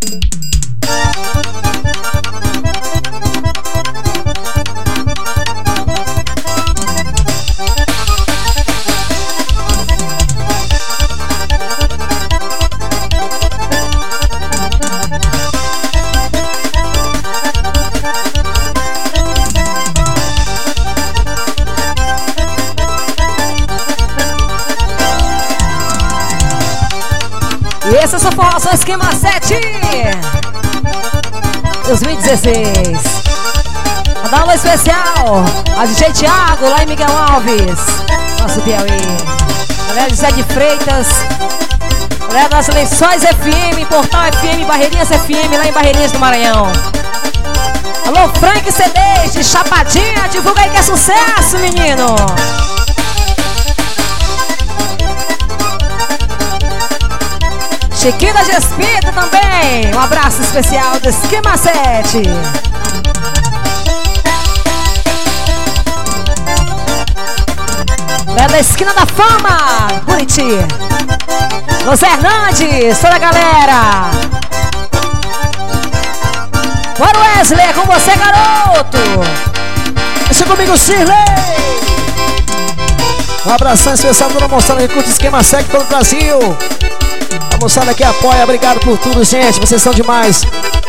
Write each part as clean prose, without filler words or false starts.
E esse é o Forró Esquema 7 2016. Mandar um alô especial a DJ Thiago, lá em Miguel Alves, nosso Piauí. Galera de Zé de Freitas, galera das Lençóis FM, Portal FM, Barreirinhas FM, lá em Barreirinhas do Maranhão. Alô Frank CDs de Chapadinha, divulga aí que é sucesso, menino. Chiquinho da Gespita também. Um abraço especial do Esquema 7. É da Esquina da Fama, Buriti. José Hernandes, toda a galera. Bora Wesley, é com você, garoto. Deixa comigo, Shirley. Um abração especial para mostrando que curte Esquema 7 todo o Brasil. A moçada que apoia, obrigado por tudo, gente. Vocês são demais.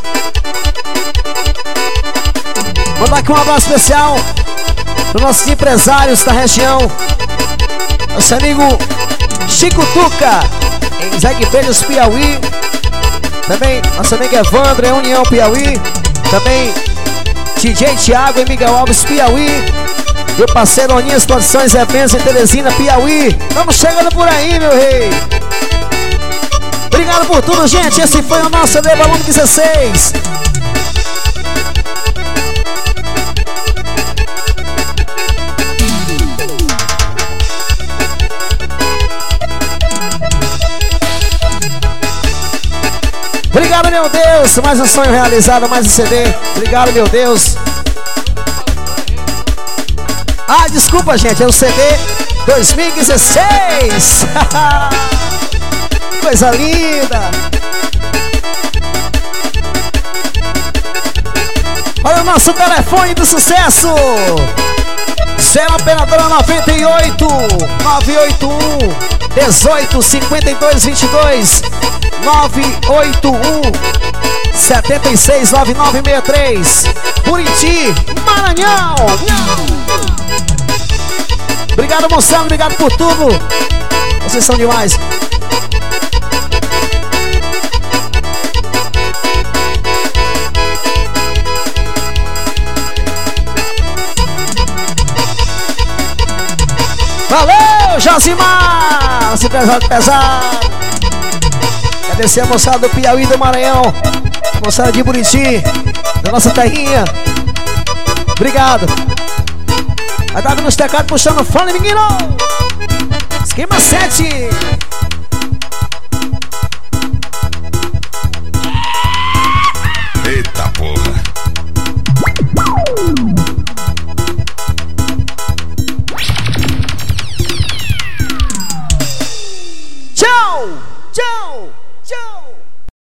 Mandar aqui um abraço especial para os nossos empresários da região. Nosso amigo Chico Tuca, em Zé de Freitas, Piauí. Também nosso amigo Evandro, em União, Piauí. Também DJ Thiago, em Miguel Alves, Piauí. Meu parceiro Oninhas Produções Eventos, em Teresina, Piauí. Estamos chegando por aí, meu rei. Obrigado por tudo, gente. Esse foi o nosso CD Volume 16. Obrigado, meu Deus. Mais um sonho realizado, mais um CD. Obrigado, meu Deus. Ah, desculpa, gente. É o CD 2016. Coisa linda. Olha o nosso telefone do sucesso. 0 operadora 98 981 18 52 22 981 76 9963 Buriti, Maranhão. Obrigado, moçada, obrigado por tudo. Vocês são demais. Valeu, Josimar! Esse pesado. Agradecer a moçada do Piauí, do Maranhão, a moçada de Buriti, da nossa terrinha. Obrigado. Vai dar nos teclados puxando o fone, menino. Esquema 7.